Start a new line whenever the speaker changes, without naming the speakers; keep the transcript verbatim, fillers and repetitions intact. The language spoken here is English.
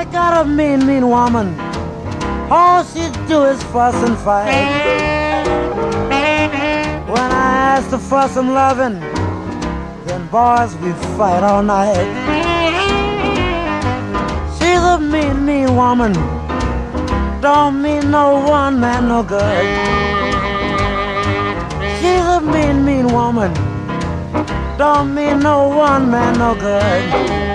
I got a mean, mean woman. All she do is fuss and fight. When I ask to fuss and loving, then boys, we fight all night. She's a mean, mean woman. Don't mean no one man no good. She's a mean, mean woman. Don't mean no one man no good.